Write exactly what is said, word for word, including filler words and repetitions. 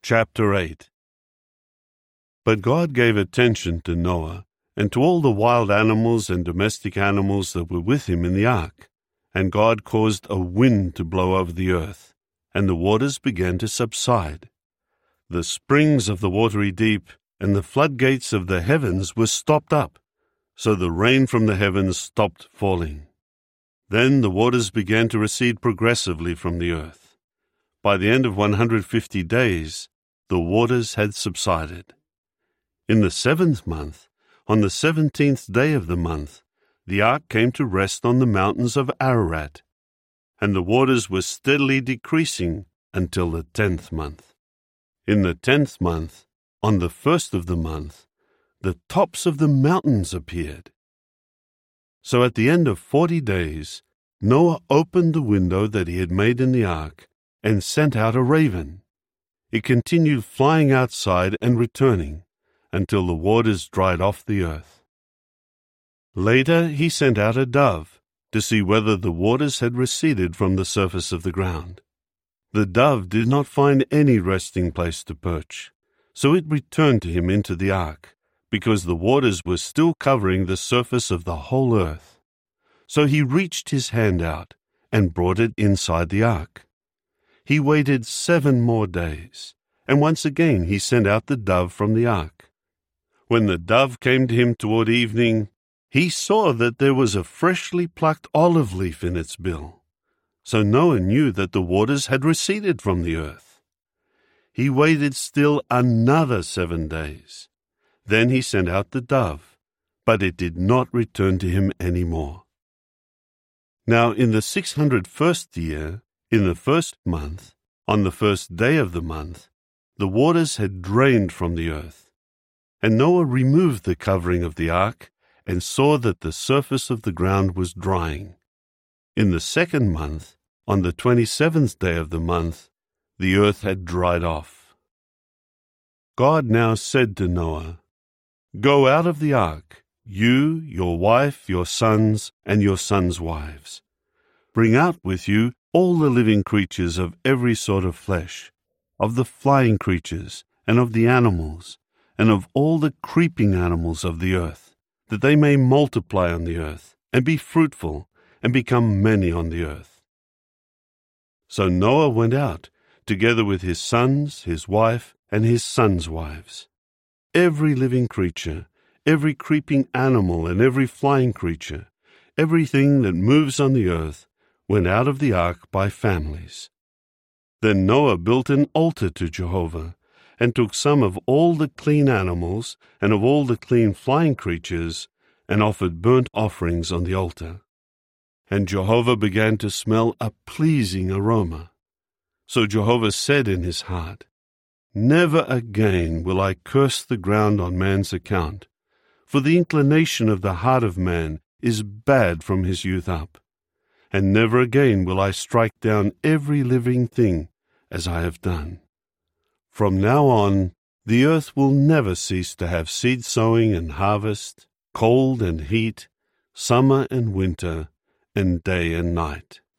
Chapter eight. But God gave attention to Noah, and to all the wild animals and domestic animals that were with him in the ark. And God caused a wind to blow over the earth, and the waters began to subside. The springs of the watery deep and the floodgates of the heavens were stopped up, so the rain from the heavens stopped falling. Then the waters began to recede progressively from the earth. By the end of one hundred fifty days, the waters had subsided. In the seventh month, on the seventeenth day of the month, the ark came to rest on the mountains of Ararat, and the waters were steadily decreasing until the tenth month. In the tenth month, on the first of the month, the tops of the mountains appeared. So at the end of forty days, Noah opened the window that he had made in the ark and sent out a raven. It continued flying outside and returning until the waters dried off the earth. Later he sent out a dove to see whether the waters had receded from the surface of the ground. The dove did not find any resting place to perch, so it returned to him into the ark, because the waters were still covering the surface of the whole earth. So he reached his hand out and brought it inside the ark. He waited seven more days, and once again he sent out the dove from the ark. When the dove came to him toward evening, he saw that there was a freshly plucked olive leaf in its bill. So Noah knew that the waters had receded from the earth. He waited still another seven days. Then he sent out the dove, but it did not return to him any more. Now in the six hundred first year, in the first month, on the first day of the month, the waters had drained from the earth. And Noah removed the covering of the ark and saw that the surface of the ground was drying. In the second month, on the twenty-seventh day of the month, the earth had dried off. God now said to Noah, "Go out of the ark, you, your wife, your sons, and your sons' wives. Bring out with you all the living creatures of every sort of flesh, of the flying creatures, and of the animals, and of all the creeping animals of the earth, that they may multiply on the earth, and be fruitful, and become many on the earth." So Noah went out, together with his sons, his wife, and his sons' wives. Every living creature, every creeping animal, and every flying creature, everything that moves on the earth, went out of the ark by families. Then Noah built an altar to Jehovah, and took some of all the clean animals and of all the clean flying creatures, and offered burnt offerings on the altar. And Jehovah began to smell a pleasing aroma. So Jehovah said in his heart, "Never again will I curse the ground on man's account, for the inclination of the heart of man is bad from his youth up. And never again will I strike down every living thing as I have done. From now on, the earth will never cease to have seed sowing and harvest, cold and heat, summer and winter, and day and night."